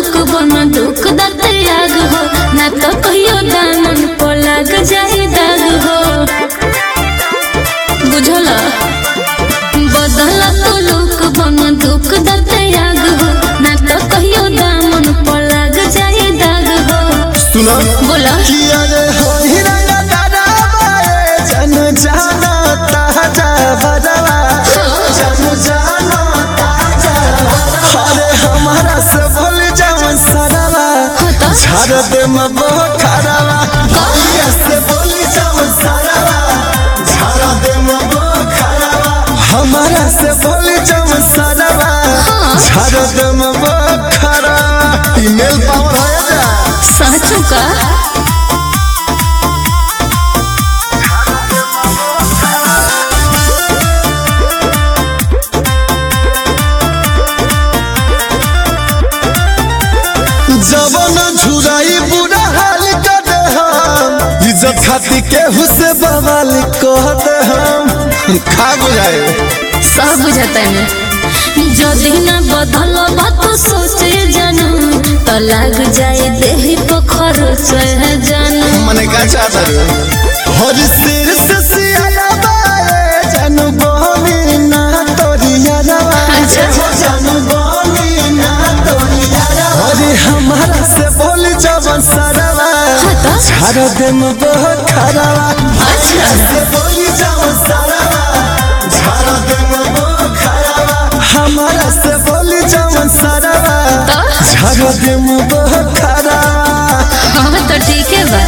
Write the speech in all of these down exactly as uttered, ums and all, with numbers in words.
लोक बन दुख दते आग हो ना तो कहियो दामन को लग जाए दाग हो बुझला बदल तो लोक बन दुख दते आग हो ना तो कहियो दामन को लग जाए दाग हो सुना बोला किया रे हो हिरंगा दादा बाए जन जाना ताजा भजवा जन जाना ताजा अरे हमारा से बोल जाओ सरवा झाड़ दे मबो खरावा किया से बोल जाओ सरवा झाड़ दे मबो खरावा हमारा से बोल जाओ सरवा झाड़ दे मबो खरावा ईमेल पावर है जा साचू का जवन झुराई बुरा हाल कर हम इज्जत खाती के हुसे बवाल कह दे हम खा बुझाए सब बुझाता है जदि न बदल बात सोचे जानू तो लग जाए देह पोखर जानू मने का चाहता रे हर सिर से सियाला बाए जानू बोली ना तोरिया रवा जानू बोली ना तोरिया रवा अरे हमारा से बोल जवन सरवा झाड़ दे मबो खरावा अच्छा से बोली जवन सरवा झाड़ दे मबो खरावा हमारा से बोली जवन सरवा झाड़ दे मबो खरावा हाँ तो ठीक है बा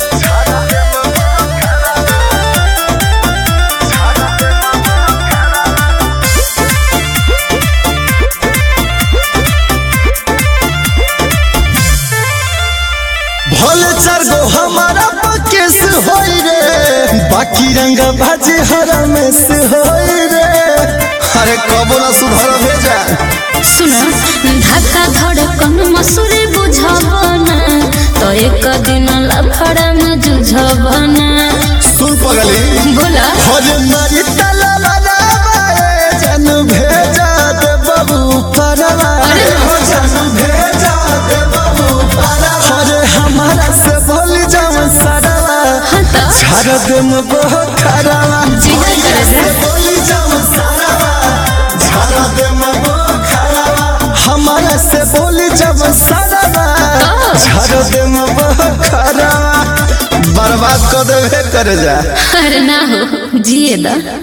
भोले चार गो हमारा पकेस होई रे बाकी रंग भाजी हरा में से होई रे अरे कबो ना सुधर भेजा सुना धक्का धड़कन मसूरी बुझबना तो एक दिन लफड़ा में जुझबना सुन पगली बोला हरे मारी तला बना बाए जन भेजा दे बाबू परवा अरे जन भेजा दे बाबू परवा अरे हमारा से बोल जाओ सरवा हाँ तो झाड़ दे मबो खरावा जिगर करे से बोल जाओ सरवा झाड़ दे मबो खरावा हमारा से बोल जाओ सरवा झाड़ दे मबो खरावा बर्बाद कर देवे करे जा अरे ना हो जिए दा